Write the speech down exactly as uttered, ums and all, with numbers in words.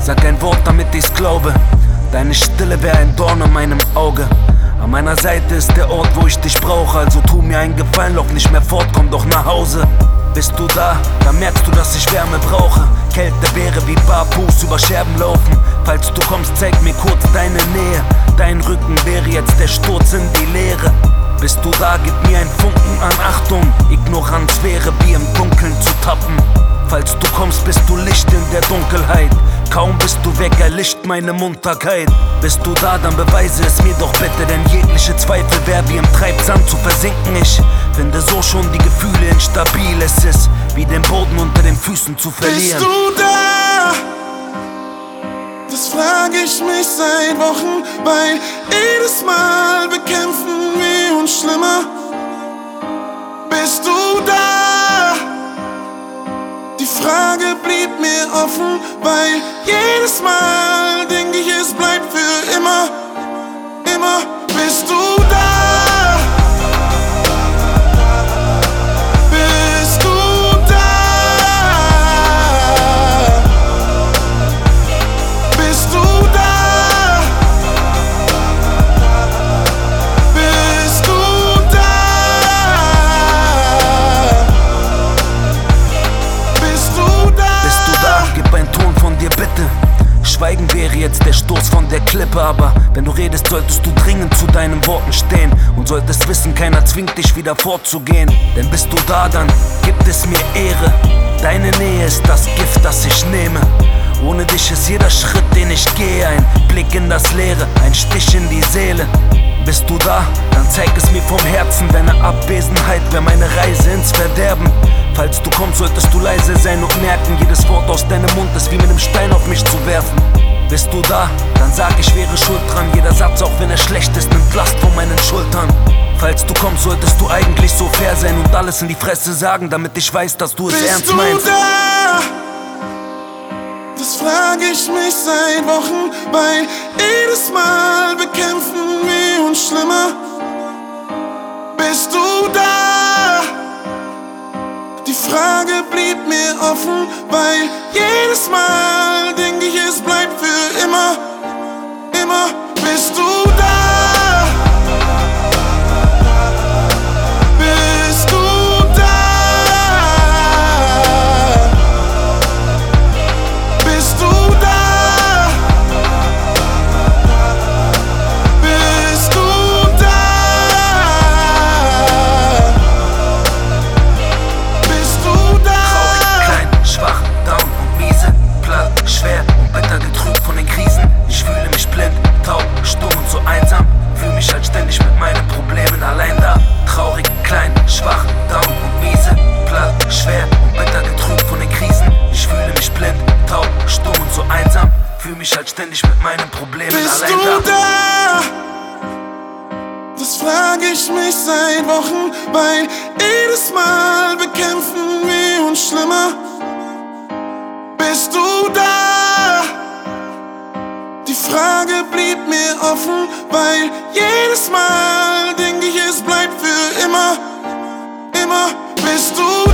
Sag ein Wort, damit ich's glaube. Deine Stille wär ein Dorn in meinem Auge. An meiner Seite ist der Ort, wo ich dich brauche. Also tu mir einen Gefallen, lock nicht mehr fort, komm doch nach Hause. Bist du da, dann merkst du, dass ich Wärme brauche. Kälte wäre wie barfuß über Scherben laufen. Falls du kommst, zeig mir kurz deine Nähe. Dein Rücken wäre jetzt der Sturz in die Leere. Bist du da, gib mir einen Funken an Achtung. Ignoranz wäre wie im Dunkeln zu tappen. Falls du kommst, bist du Licht in der Dunkelheit. Kaum bist du weg, erlischt meine Munterkeit. Bist du da, dann beweise es mir doch bitte, denn jegliche Zweifel wär wie im Treibsand zu versinken. Ich finde so schon die Gefühle instabil. Es ist wie den Boden unter den Füßen zu verlieren. Bist du da? Das frag ich mich seit Wochen, weil jedes Mal bekämpfen wir uns schlimmer. Bist du da? Die Frage blieb mir offen, weil jedes Mal denk ich, es bleibt für immer, immer. Bist du da? Bist du da? Bist du da? Bist du da? Bist du da? Bist du da? Gib einen Ton von dir bitte. Schweigen wäre jetzt der Stoß von der Klippe, aber wenn du redest, solltest du dringend zu deinen Worten stehen und solltest wissen, keiner zwingt dich wieder fortzugehen. Denn bist du da, dann gibt es mir Ehre. Deine Nähe ist das Gift, das ich nehme. Ohne dich ist jeder Schritt, den ich gehe, ein Blick in das Leere, ein Stich in die Seele. Bist du da? Dann zeig es mir vom Herzen. Deine Abwesenheit wäre meine Reise ins Verderben. Falls du kommst, solltest du leise sein und merken, jedes Wort aus deinem Mund ist wie mit einem Stein auf mich zu werfen. Bist du da? Dann sag, ich wäre schuld dran. Jeder Satz, auch wenn er schlecht ist, nimmt Last von meinen Schultern. Falls du kommst, solltest du eigentlich so fair sein und alles in die Fresse sagen, damit ich weiß, dass du es Bist ernst du meinst. da? Das frag ich mich seit Wochen, weil jedes Mal bekämpfen wir uns schlimmer. Bist du da? Die Frage blieb mir offen, weil jedes Mal denk ich, es bleibt für immer, immer. Bist du da? Bist du da? Bist du da? Bist du da? Bist du da? Traurig, klein, schwach, down und miese, platt, schwer und bitter getrübt von den Krisen. Ich fühle mich blind, taub, stumm und so einsam. Fühle mich halt ständig mit meinen Problemen allein da. Traurig, klein, schwach, down und miese, platt, schwer und bitter getrübt von den Krisen. Ich fühle mich blind, taub, stumm und so einsam. Fühle mich halt ständig mit meinen Problemen Bist allein du da. da? Das frag ich mich seit Wochen, weil jedes Mal bekämpfen wir uns schlimmer. Bist du da? Die Frage blieb mir offen, weil jedes Mal denk ich, es bleibt für immer, immer. Bist du